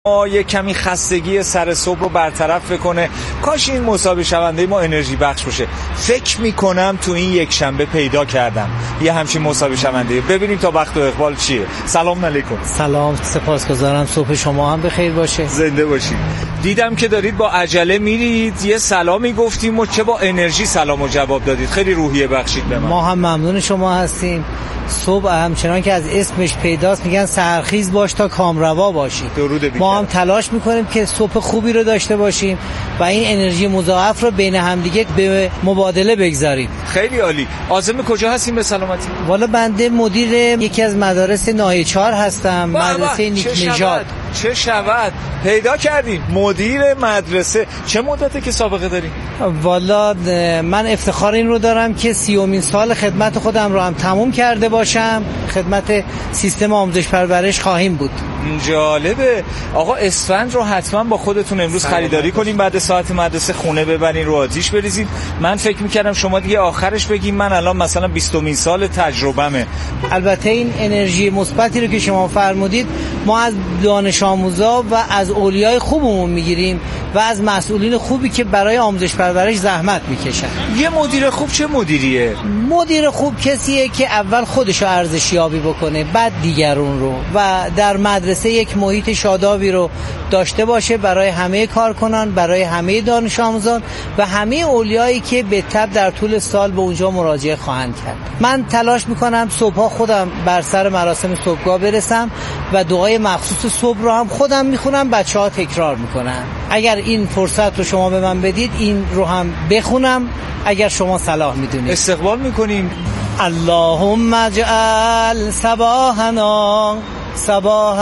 ما یک کمی خستگی سر صبح رو برطرف بکنه. کاش این مسابقه شونده ما انرژی بخش باشه. فکر میکنم تو این یک شنبه پیدا کردم یه همچین مسابقه شونده. ببینیم تا وقت و اقبال چیه. سلام علیکم. سلام، سپاسگزارم. صبح شما هم بخیر باشه. زنده باشید. دیدم که دارید با عجله میرید، یه سلامی گفتیم و چه با انرژی سلام و جواب دادید. خیلی روحیه بخشید به من. ما هم ممنون شما هستیم. صبح همچنان که از اسمش پیداست میگن سحرخیز باش تا کامروا باشی. ما هم تلاش میکنیم که صبح خوبی رو داشته باشیم و این انرژی مضاعف رو بین همدیگه به مبادله بگذاریم. خیلی عالی. عازم کجا هستیم به سلامتی؟ والا بنده مدیر یکی از مدارس ناحیه 4 هستم، مدرسه نیک نژاد. چه شود پیدا کردیم مدیر مدرسه. چه مدته که سابقه داریم؟ والا من افتخار این رو دارم که 30مین سال خدمت خودم رو هم تموم کرده باشم. خدمت سیستم آموزش پرورش خواهیم بود. جالبه. آقا اسفند رو حتما با خودتون امروز خریداری کنیم، بعد ساعت مدرسه خونه ببرین رو آتیش بریزید. من فکر میکردم شما دیگه آخرش بگیم من الان مثلا 20مین سال تجربهمه. البته این انرژی مثبتی رو که شما فرمودید ما از دانش آموزا و از اولیای خوبمون میگیریم و از مسئولین خوبی که برای آموزش پرورش زحمت میکشن. یه مدیر خوب چه مدیریه؟ مدیر خوب کسیه که اول خودشو ارزشیابی بکنه، بعد دیگرون رو، و در مدرسه یک محیط شادابی رو داشته باشه برای همه کارکنان، برای همه دانش آموزان و همه اولیایی که به تبع در طول سال به اونجا مراجعه خواهند کرد. من تلاش میکنم صبحا خودم بر سر مراسم صبحگاه برسم و دعای مخصوص صبح رو هم خودم میخونم، بچه‌ها تکرار میکنن. اگر این فرصت رو شما به من بدید این رو هم بخونم اگر شما صلاح میدونید. استقبال میکنیم. اللهم اجعل صباحنا صباح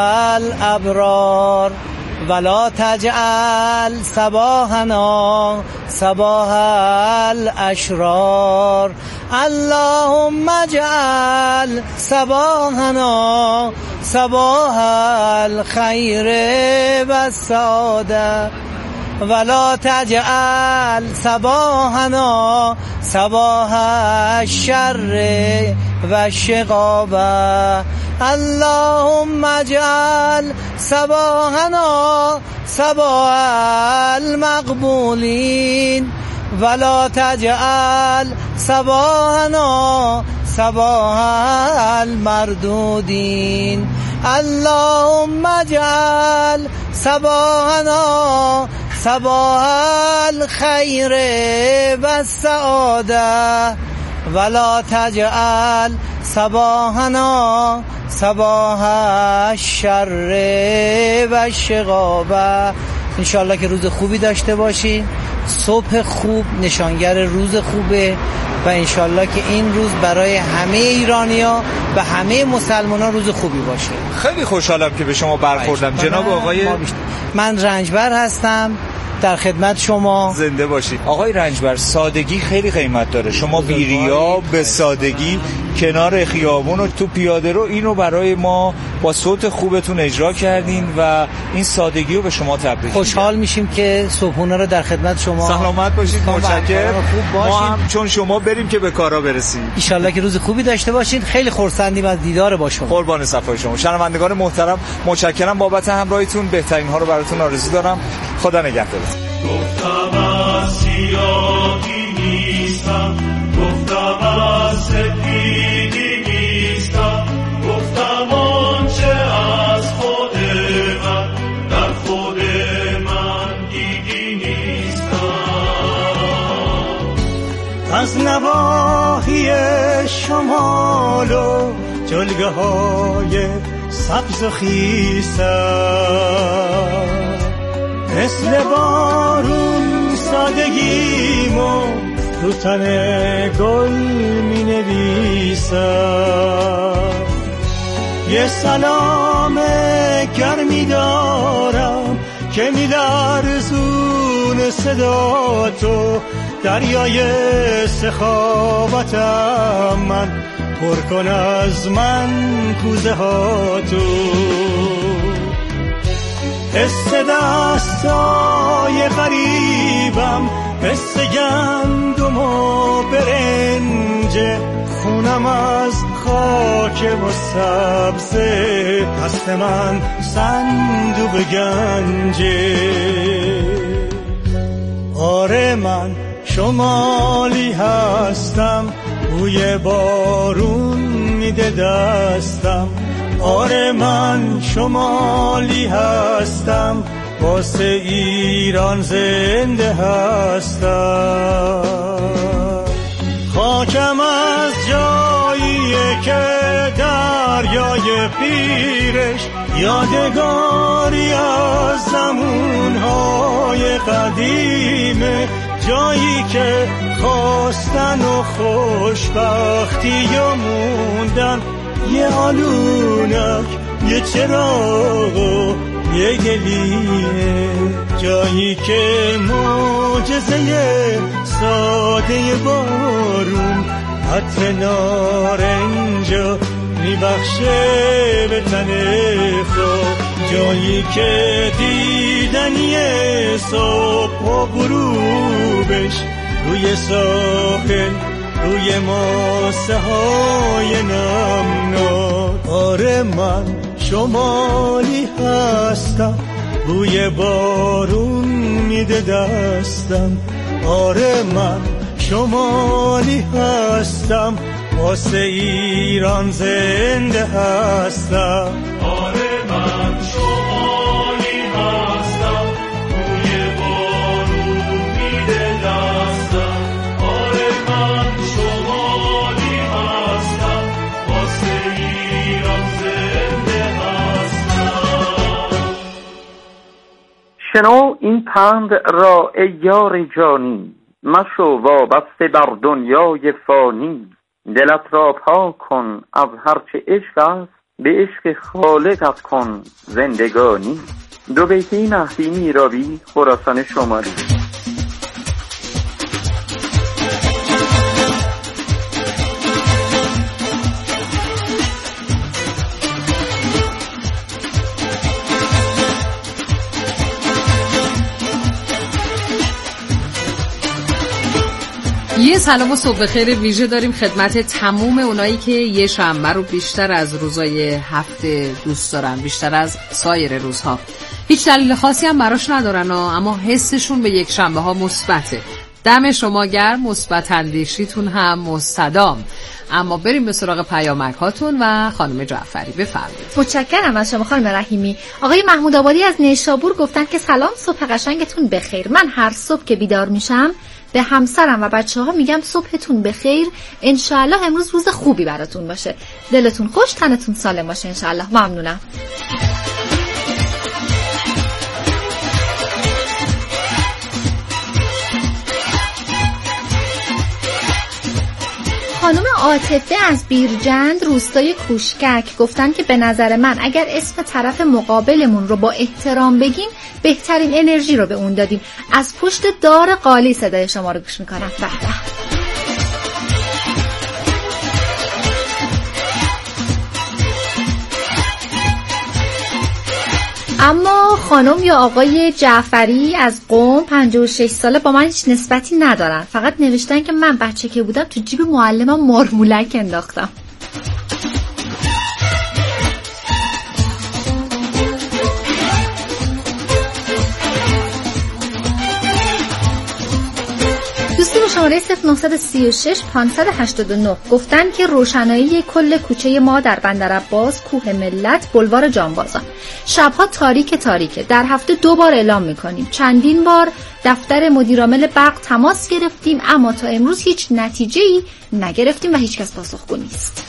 الابرار ولا تجعل صباحنا صباح الاشرار. اللهم اجعل صباحنا صباح الخير والسعادة ولا تجعل صباحنا صباح الشر والشقاوة. اللهم اجعل صباحنا صباح المقبولين ولا تجعل صباحنا صباح المردودين. اللهم اجعل صباحنا صباح الخير والسعادة ولا تجعل صباحنا صباح الشر والشقاوة. انشالله که روز خوبی داشته باشین. صبح خوب نشانگر روز خوبه و انشالله که این روز برای همه ایرانی‌ها و همه مسلمان‌ها روز خوبی باشه. خیلی خوشحالم که به شما برخوردم جناب آقای. من رنجبر هستم در خدمت شما. زنده باشید آقای رنجبر. سادگی خیلی قیمت داره. شما بیریا به سادگی کنار خیابون و تو پیاده رو اینو برای ما با صوت خوبتون اجرا کردین و این سادگی رو به شما تبریک. خوشحال میشیم که صبحونه رو در خدمت شما. سلامت باشید. متشکرم. ما هم چون شما بریم که به کارا برسیم. ان شاءالله که روز خوبی داشته باشید. خیلی خرسندیم از دیدار با شما. قربان صفای شما. شنوندگان محترم متشکرم بابت همراهیتون. بهترین ها رو براتون آرزو دارم. خدا نگهدار. گفتم از سیاهی نیستم، گفتم از سفیدی نیستم، گفتم آنچه از خود من در خود من دیدی نیستم. از نواحی شمال و جلگه های سبز و خیسم مثل بارون سادگیمو رو تن گل می نویسم. یه سلام گرمی دارم که می لرزون صدا تو. دریای سخاوتم من پر کن از من کوزه ها تو. حس دستای غریبم حس گندم و برنج خونم از خاک و سبزه. دست من صندوق گنجه. آره من شمالی هستم، بوی بارون میده دستم. آره من شمالی هستم، واسه ایران زنده هستم. خاکم از جاییه که دریای پیرش یادگاری از زمونهای قدیمه، جایی که خواستن و خوشبختی و موندن، یه آلونک، یه چراغ و یه گلیه، جایی که معجزه ساده بارون عطر نارنجا میبخشه به تن خواب، جایی که دیدنی صبح و غروبش روی ساحل، روی ماسه های نمناک. آره من شمالی هستم، بوی بارون میده دستم. آره من شمالی هستم، واسه ایران زنده هستم. آره من شمالی هستم، بوی بارون میده دستم. آره من شمالی هستم، واسه ایران زنده هستم. شنو این پند را ای یار جانی، مشو وابسته بر دنیای فانی. دلت را پاک کن از هرچه عشق است، به عشق خالقت کن زندگانی. دو بیتی مهدی میرابی، خراسان شمالی. یه سلام و صبح خیر ویژه داریم خدمت تموم اونایی که یه شنبه رو بیشتر از روزای هفته دوست دارن، بیشتر از سایر روزها. هیچ دلیل خاصی هم براش ندارن اما حسشون به یک شنبه ها مثبته. دم شما گرم، مثبت اندیشیتون هم مستدام. اما بریم به سراغ پیامک هاتون و خانم جعفری بفرمایید. متشکرم از شما خانم رحیمی. آقای محمود آبادی از نیشابور گفتن که سلام، صبح قشنگتون بخیر. من هر صبح که بیدار میشم به همسرم و بچه‌ها میگم صبحتون بخیر، انشالله امروز روز خوبی براتون باشه، دلتون خوش، تنتون سالم باشه انشالله. ممنونم. خانم عاطفه از بیرجند روستای کوشکک گفتن که به نظر من اگر اسم طرف مقابلمون رو با احترام بگیم بهترین انرژی رو به اون دادیم. از پشت دار قالی صدای شما رو گوش میکنم. به به. اما خانم یا آقای جعفری از قم 56 ساله با من هیچ نسبتی ندارن، فقط نوشتن که من بچه که بودم تو جیب معلمم مرمولک انداختم. شماره 0936 589 گفتن که روشنایی کل کوچه ما در بندر عباس، کوه ملت، بلوار جانبازان شبها تاریکه. در هفته 2 بار اعلام میکنیم. چندین بار دفتر مدیرعامل برق تماس گرفتیم اما تا امروز هیچ نتیجه‌ای نگرفتیم و هیچ کس پاسخگو نیست.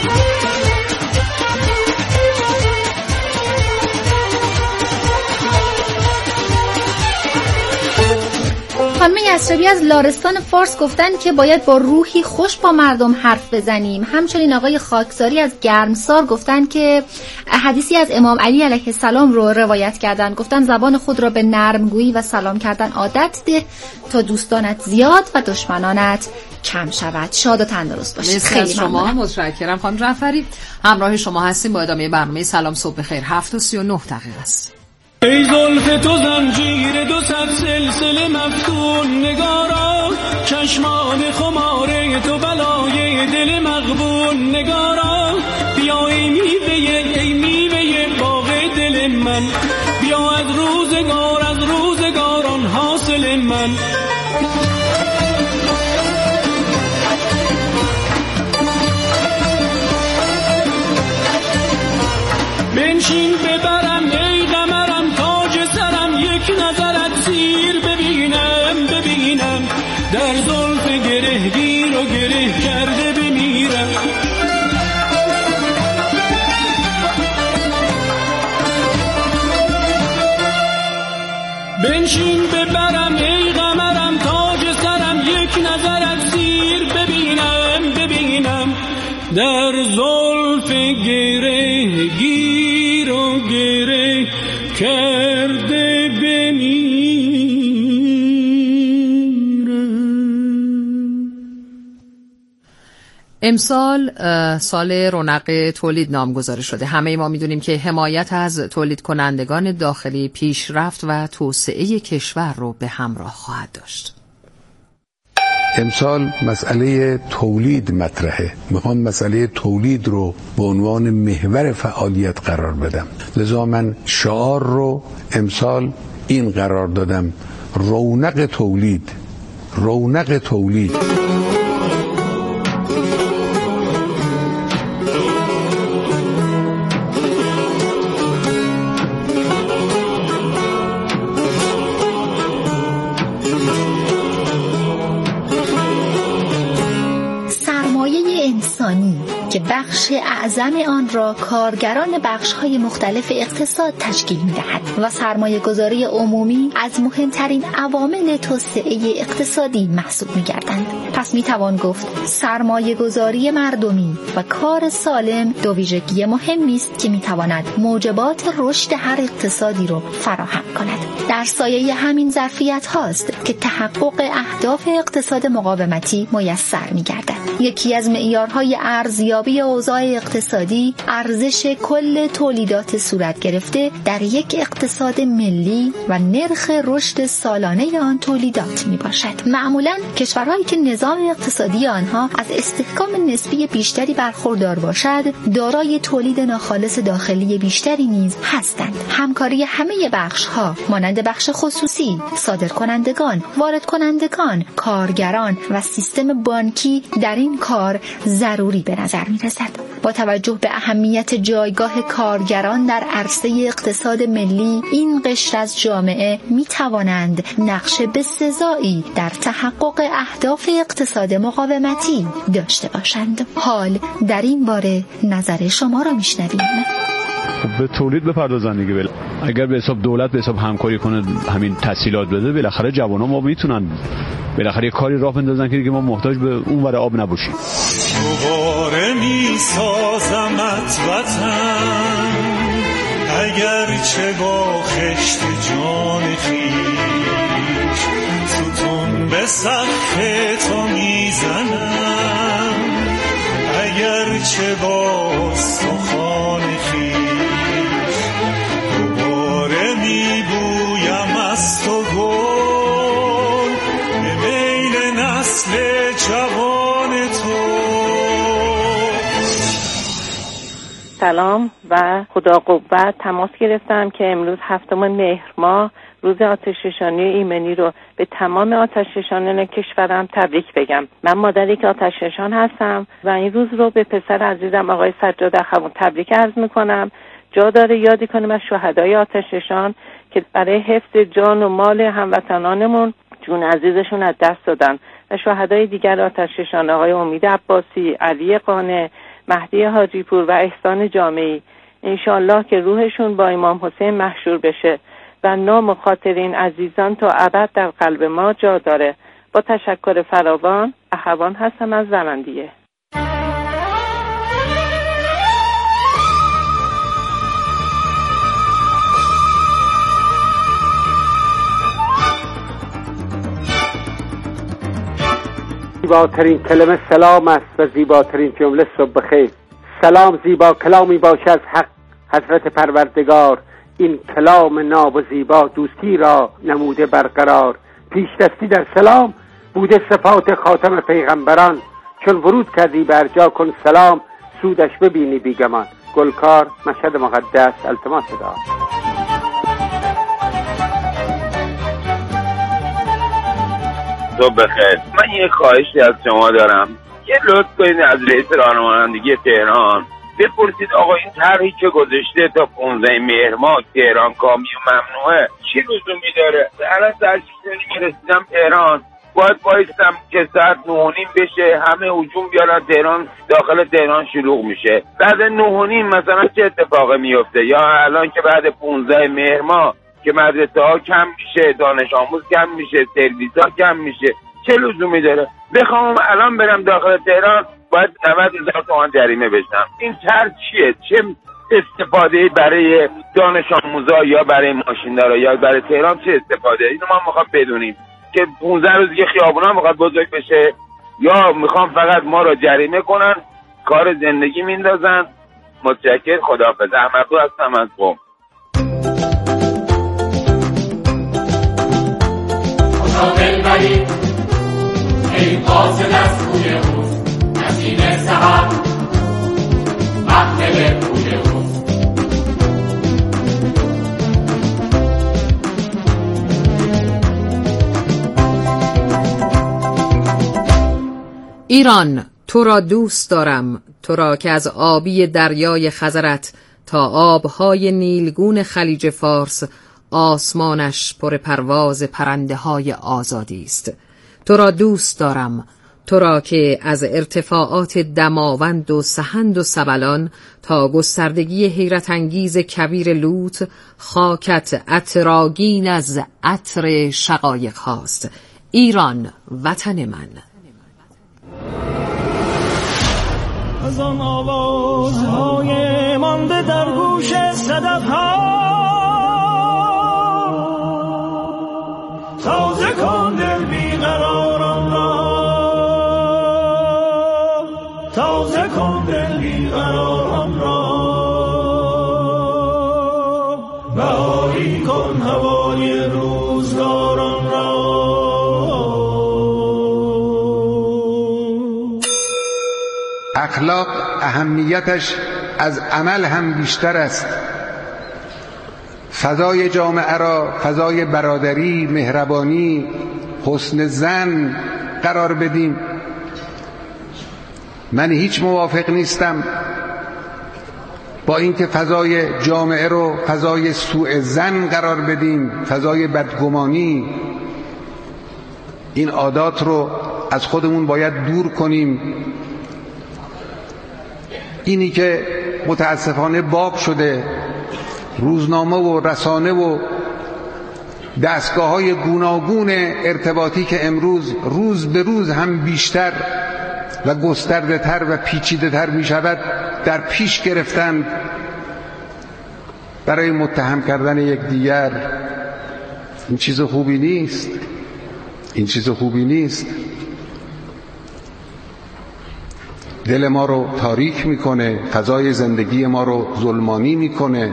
خانم یسربی از لارستان فارس گفتن که باید با روحی خوش با مردم حرف بزنیم. همچنین آقای خاکساری از گرمسار گفتن که حدیثی از امام علی علیه السلام رو روایت کردن. گفتن زبان خود را به نرمگویی و سلام کردن عادت ده تا دوستانت زیاد و دشمنانت کم شود. شاد و تندرست باشید. خیلی شما متشکرم خانم جعفری. همراه شما هستیم با ادامه برنامه سلام صبح خیر. 7:39 است. ای زلف تو زنجیر 200 سلسله مفتون، نگارا چشمان خماره تو بلای دل مغبون، نگارا بیا ای میوه باغ دل من، بیا از روزگاران حاصل من. بنشین ببرم ای قمرم تاج سرم، یک نظرت سیر ببینم در زلف گره گیر و گره کرده بمیرم. بنشین ببرم ای قمرم تاج سرم، یک نظرت سیر ببینم در زلف گره گیر و گره کرده بمیرم. امسال سال رونق تولید نامگذاری شده. همه ما میدونیم که حمایت از تولید کنندگان داخلی پیشرفت و توسعه کشور رو به همراه خواهد داشت. امسال مسئله تولید مطرحه. میخوام مسئله تولید رو به عنوان محور فعالیت قرار بدم. لذا من شعار رو امسال این قرار دادم: رونق تولید. رونق تولید. که بخش اعظم آن را کارگران بخش‌های مختلف اقتصاد تشکیل می‌دهد و سرمایه‌گذاری عمومی از مهمترین عوامل توسعه اقتصادی محسوب می‌گردند. پس می‌توان گفت سرمایه‌گذاری مردمی و کار سالم دو ویژگی مهمی است که می‌تواند موجبات رشد هر اقتصادی را فراهم کند. در سایه همین ظرفیت هاست که تحقق اهداف اقتصاد مقاومتی میسر می‌گردد. یکی از معیارهای ارزیابی اوضاع اقتصادی ارزش کل تولیدات صورت گرفته در یک اقتصاد ملی و نرخ رشد سالانه آن تولیدات می باشد. معمولاً کشورهایی که نظام اقتصادی آنها از استحکام نسبی بیشتری برخوردار باشد دارای تولید ناخالص داخلی بیشتری نیز هستند. همکاری همه بخش‌ها مانند بخش خصوصی، صادرکنندگان، واردکنندگان، کارگران و سیستم بانکی در این کار ضروری به نظر می رسد. با توجه به اهمیت جایگاه کارگران در عرصه اقتصاد ملی، این قشر از جامعه می توانند نقش بسزایی در تحقق اهداف اقتصاد مقاومتی داشته باشند. حال در این باره نظر شما را می شنویم. به تولید بپردازن دیگه. اگر به حساب دولت به حساب همکاری کنه، همین تسهیلات بده، بالاخره جوان‌ها ما میتونن بالاخره یه کاری راه بندازن که دیگه ما محتاج به اون ور آب نباشیم. دوباره میسازمت وطن، اگر چه با خشت جان خویش، ستون به سقف تو میزنم، اگر چه با استخوان خویش، دوباره میبویم از تو گل به میل نسل جوان تو. سلام و خدا قوت. تماس گرفتم که امروز 7 مهر ماه روز آتش‌نشانی ایمنی رو به تمام آتش‌نشانان کشورم تبریک بگم. من مادر یک آتش‌نشان هستم و این روز رو به پسر عزیزم آقای سجاد اخوان تبریک عرض میکنم. جا داره یادی کنیم از شهدای آتش‌نشان که برای حفظ جان و مال هموطنانمون جون عزیزشون از دست دادن و شهدای دیگر آتش‌نشان آقای امید عباسی، علی قانع، مهدی حاجی پور و احسان جامعی، انشالله که روحشون با امام حسین محشور بشه و نام و خاطر این عزیزان تا ابد در قلب ما جا داره. با تشکر فراوان، اخوان هستم از زنندیه. زیباترین کلمه سلام است و زیباترین جمله صبح بخیر. سلام زیبا کلامی باشه از حق حضرت پروردگار، این کلام ناب و زیبا دوستی را نموده برقرار. پیش دستی در سلام بوده صفات خاتم پیغمبران، چون ورود کردی بر جا کن سلام، سودش ببینی بیگمان. گلکار، مشهد مقدس، التماس دعا. صبح بخیر. من یه خواهشی از شما دارم، یه لطف کنید از رئیس رانندگی تهران بپرسید آقا این طرحی که گذاشته تا 15 مهر ماه تهران کامیون ممنوعه چی لزومی داره؟ الان ساعت 6 رسیدم تهران، باید بایستم که ساعت 9:30 بشه، همه هجوم بیارن تهران، داخل تهران شلوغ میشه. بعد 9:30 مثلا چه اتفاقی میفته؟ یا الان که بعد 15 مهر ماه که مدرسه ها کم میشه، دانش آموز کم میشه، سرویس ها کم میشه، چه لزومی داره بخوام الان برم داخل تهران باید 90,000 تومان جریمه بشم؟ این طرح چیه؟ چه استفاده برای دانش آموزا یا برای ماشیندارا یا برای تهران چه استفاده؟ اینو ما میخوام بدونیم که 15 روز دیگه خیابونا میخواد بزرگ بشه یا میخوام فقط ما رو جریمه کنن، کار زندگی میندازن. متشکر، خداحافظ. احمدو هستم از قم. دلبری ای قاصد از کوی روز، نسیم سحر محمل کوی روز. ایران، تو را دوست دارم، تو را که از آبی دریای خزرت تا آبهای نیلگون خلیج فارس آسمانش پر پرواز پرنده های آزادی است. تو را دوست دارم، تو را که از ارتفاعات دماوند و سهند و سبلان تا گستردگی حیرت انگیز کبیر لوط خاکت عطرآگین از عطر شقایق هاست. ایران، وطن من. از آن آوازهای مانده در گوش صدف‌ها تازه کن دل بیقرارم را، تازه کن دل بیقرارم را، بهاری کن هوای روزگارم را. اخلاق اهمیتش از عمل هم بیشتر است. فضای جامعه را فضای برادری، مهربانی، حسن ظن قرار بدیم. من هیچ موافق نیستم با اینکه فضای جامعه رو فضای سوء ظن قرار بدیم، فضای بدگمانی. این عادات رو از خودمون باید دور کنیم. اینی که متاسفانه باب شده، روزنامه و رسانه و دستگاه‌های گوناگون ارتباطی که امروز روز به روز هم بیشتر و گسترده تر و پیچیده تر می شود، در پیش گرفتند برای متهم کردن یکدیگر. این چیز خوبی نیست، این چیز خوبی نیست. دل ما رو تاریک میکنه، فضای زندگی ما رو ظلمانی میکنه.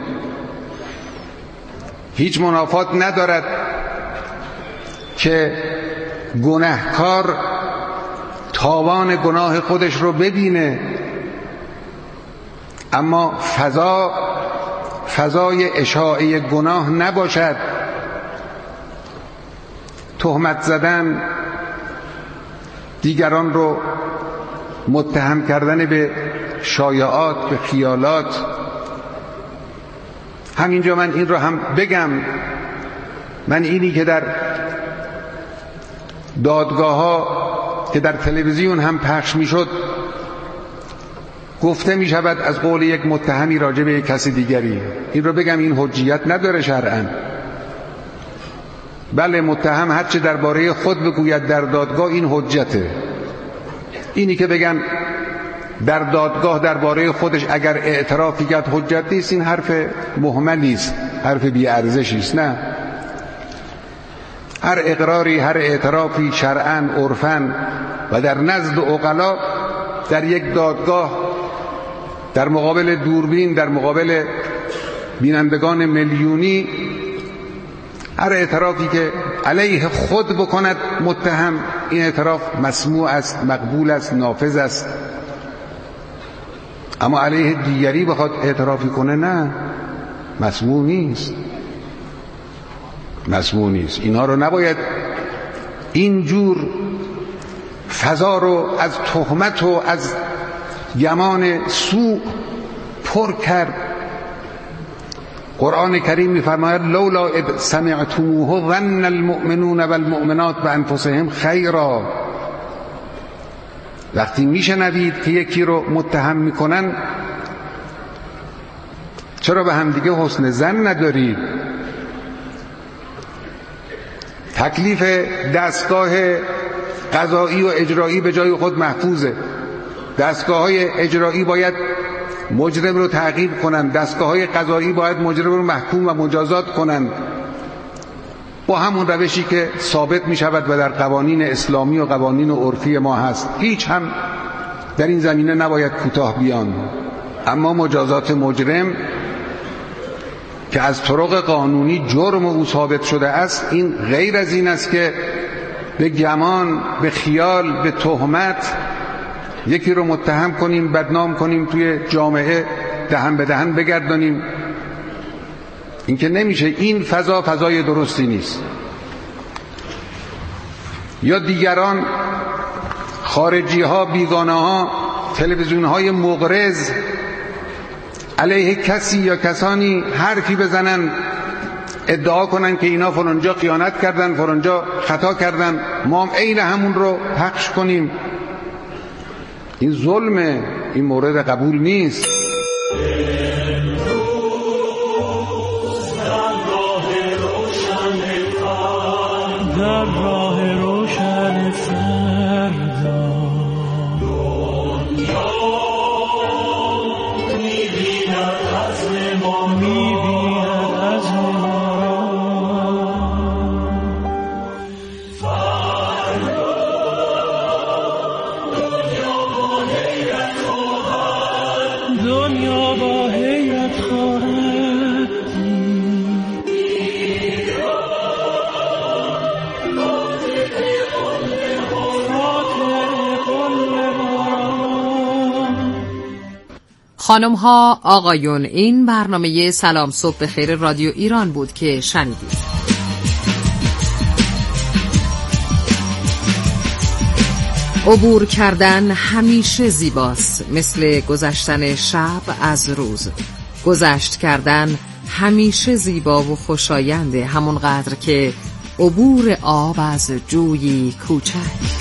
هیچ منافات ندارد که گناهکار تاوان گناه خودش رو ببینه، اما فضای اشاعه گناه نباشد. تهمت زدن، دیگران رو متهم کردن به شایعات، به خیالات. همینجا من این رو هم بگم، من اینی که در دادگاه ها که در تلویزیون هم پخش می شد گفته می شود از قول یک متهمی راجع به یک کسی دیگری، این رو بگم این حجیت نداره شرعاً. بله، متهم هرچه درباره خود بگوید در دادگاه این حجته. اینی که بگن در دادگاه درباره خودش اگر اعترافی کرد حجت نیست، این حرف مهملی است، حرف بی ارزشی است. نه، هر اقراری، هر اعترافی شرعاً، عرفاً و در نزد عقلا در یک دادگاه در مقابل دوربین، در مقابل بینندگان میلیونی، هر اعترافی که علیه خود بکند متهم، این اعتراف مسموع است، مقبول است، نافذ است. اما علیه دیگری بخواد اعترافی کنه، نه، مسموع نیست، مسموع نیست. اینها رو نباید اینجور فضا رو از تهمت و از گمان سوء پر کرد. قرآن کریم می‌فرماید لولا اذ سمعتموه ظن المؤمنون والمؤمنات بانفسهم خیرا. وقتی میشنوید که یکی رو متهم میکنن چرا به همدیگه حسن ظن ندارید؟ تکلیف دستگاه قضایی و اجرایی به جای خود محفوظه. دستگاه‌های اجرایی باید مجرم رو تعقیب کنند، دستگاه‌های قضایی باید مجرم رو محکوم و مجازات کنند با همون روشی که ثابت می شود و در قوانین اسلامی و قوانین عرفی ما هست. هیچ هم در این زمینه نباید کوتاه بیان. اما مجازات مجرم که از طرق قانونی جرم او ثابت شده است، این غیر از این است که به گمان، به خیال، به تهمت یکی رو متهم کنیم، بدنام کنیم، توی جامعه دهن به دهن بگردانیم. این که نمیشه. این فضای درستی نیست. یا دیگران، خارجی ها، بیگانه ها، تلویزیون های مغرض علیه کسی یا کسانی حرفی بزنن، ادعا کنن که اینا فلانجا خیانت کردن، فلانجا خطا کردن، ما هم عین همون رو پخش کنیم. این ظلمه، این مورد قبول نیست. در راه روشن فردا دنیا می‌بیند عزم ما، می‌بیند عزم ما فردا دنیا با حیرت خواهد خانم ها، آقایون، این برنامه سلام صبح بخیر رادیو ایران بود که شنیدید. عبور کردن همیشه زیباست، مثل گذشتن شب از روز. گذشت کردن همیشه زیبا و خوشاینده، همون قدر که عبور آب از جویی کوچک.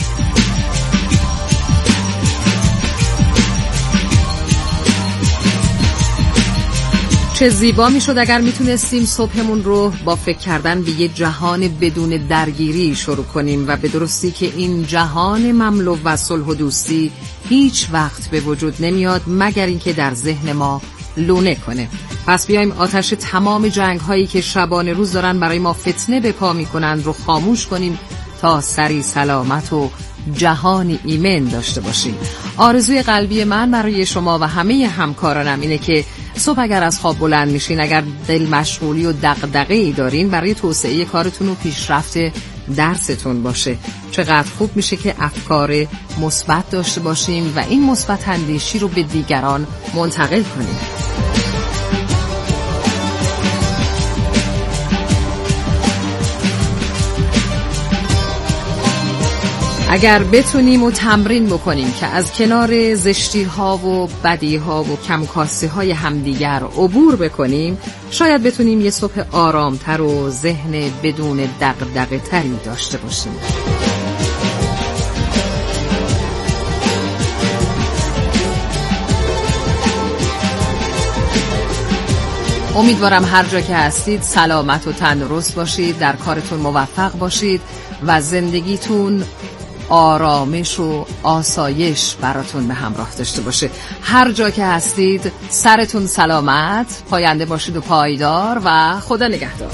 چه زیبا میشد اگر میتونستیم صبحمون رو با فکر کردن به یه جهان بدون درگیری شروع کنیم و به درستی که این جهان مملو و صلح و دوستی هیچ وقت به وجود نمیاد مگر اینکه در ذهن ما لونه کنه. پس بیایم آتش تمام جنگ هایی که شبانه روز دارن برای ما فتنه به پا میکنند رو خاموش کنیم تا سری سلامت و جهان ایمن داشته باشیم. آرزوی قلبی من برای شما و همه همکارانم اینه که صبح اگر از خواب بلند میشین، اگر دل مشغولی و دغدغه‌ای دارین، برای توسعه کارتون و پیشرفت درستون باشه. چقدر خوب میشه که افکار مثبت داشته باشیم و این مثبت اندیشی رو به دیگران منتقل کنیم. اگر بتونیم و تمرین بکنیم که از کنار زشتی ها و بدی ها و کمکاستی های همدیگر عبور بکنیم، شاید بتونیم یه صبح آرامتر و ذهن بدون دغدغه تری داشته باشیم. امیدوارم هر جا که هستید سلامت و تندرست باشید، در کارتون موفق باشید و زندگیتون آرامش و آسایش براتون به همراه داشته باشه. هر جا که هستید سرتون سلامت، پاینده باشید و پایدار و خدا نگهدار.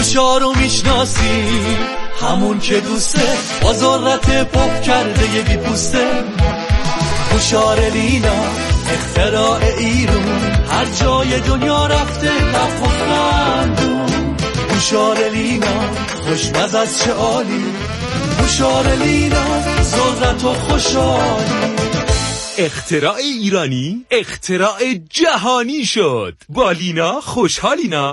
خوشارو میشناسی، همون که دوسته با ذرت پاک کرده یه بیپوسته. خوشار لیلا اختراع ایرون، هر جای دنیا رفته رفت و خندون. خوشار لیلا خوشمزه از چه عالی، خوشار لیلا ذرت و خوشحالی. اختراع ایرانی اختراع جهانی شد. با لینا خوشحالینا.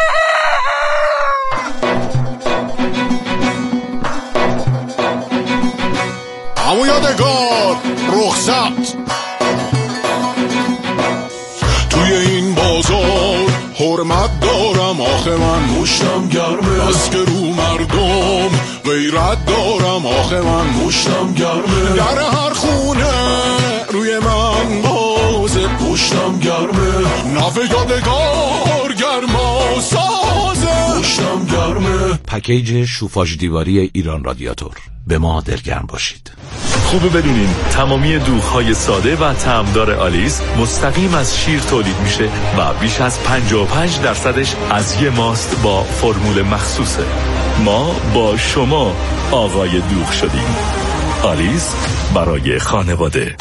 همو یادگار رخصت توی این بازار حرمت دارم، آخه من مشتم گرمه، بس که رو مردم غیرت دارم، آخه من مشتم گرمه. در هر خونه روی من بازه، پشتم گرمه، نفع یادگار گرما سازه، پشتم گرمه. پکیج شوفاژ دیواری ایران رادیاتور، به ما دلگرم باشید. خوبه بدونین تمامی دوغ‌های ساده و طعمدار آلیس مستقیم از شیر تولید میشه و بیش از 55% از یه ماست با فرمول مخصوصه. ما با شما آقای دوغ شدیم. آلیس برای خانواده.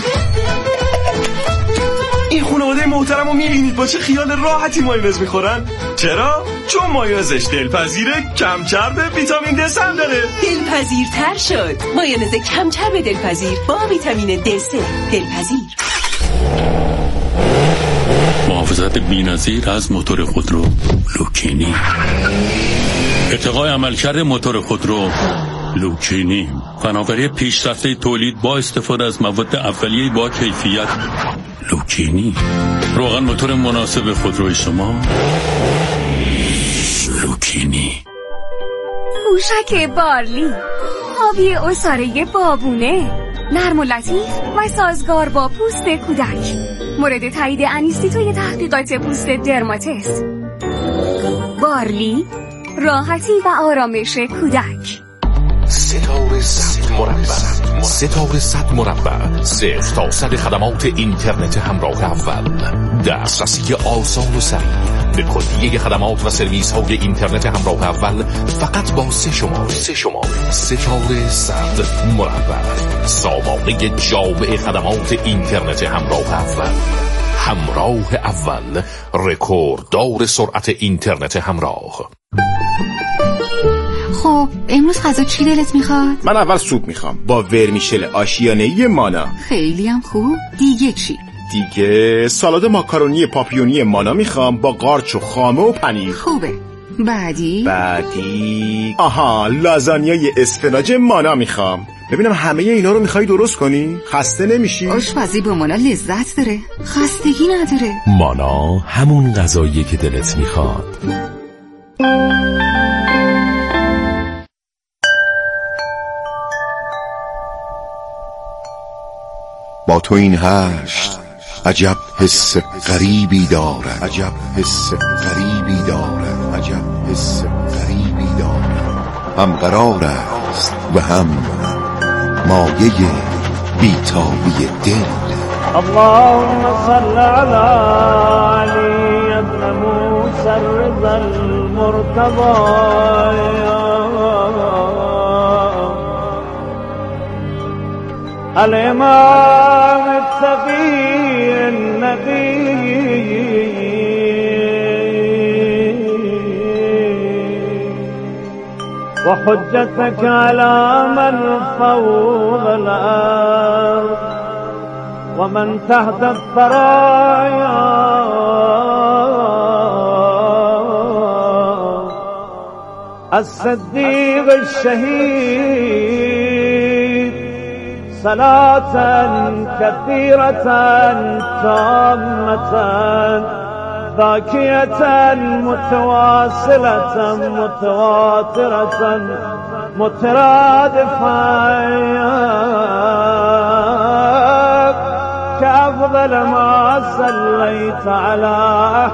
این خانواده محترم رو میبینید با چه خیال راحتی مایونز میخورن؟ چرا؟ چون مایونزش دلپذیره، کم چربه، ویتامین د هم داره. دلپذیرتر شد. مایونز کم چرب دلپذیر با ویتامین د3. دلپذیر. محافظت بی‌نظیر از موتور خودرو لوکینی. ارتقای عملکرد موتور خودرو لوکینی. فناوری پیشرفته تولید با استفاده از مواد اولیه با کیفیت لوکینی. روغن موتور مناسب خودروی شما لوکینی. پوشک بارلی، حاوی عصاره بابونه، نرم و لطیف و سازگار با پوست کودک. مورد تایید انیستیتوی تحقیقات پوست درماتست. بارلی، راحتی و آرامش کودک. ستاره 100 مربع. ستاره 100 مربع. 0 تا 100 خدمات اینترنت همراه اول. دسترسی آسان و سریع به کلیه خدمات و سرویس های اینترنت همراه اول فقط با 3 شماره. ستاره 100 مربع. سامانه جامع خدمات اینترنت همراه اول. همراه اول، رکورددار سرعت اینترنت همراه. خب امروز غذا چی دلت میخواد؟ من اول سوپ میخوام با ورمیشل آشیانه‌ای مانا. خیلی هم خوب. دیگه چی؟ دیگه سالاد ماکارونی پاپیونی مانا میخوام با قارچ و خامه و پنیر. خوبه. بعدی آها، لازانیای اسفناج مانا میخوام. ببینم همه اینا رو میخوای درست کنی؟ خسته نمیشی؟ آشپزی با مانا لذت داره، خستگی نداره. مانا همون غذاییه که دلت میخواد. با تو این هشت عجب حس غریبی دارد، عجب حس غریبی دارد، عجب حس غریبی دارد. هم قرار است و هم مایه بیتابی دل. اللهم صل على علي ابن موسى الرضا المرتضى الإمام التقي النبي وحجتك على من فوق الأرض ومن تحت الثرايا الصديق الشهيد صلاة كثيرة تامة باكية متواصلة متواترة مترادفة كأفضل ما صليت على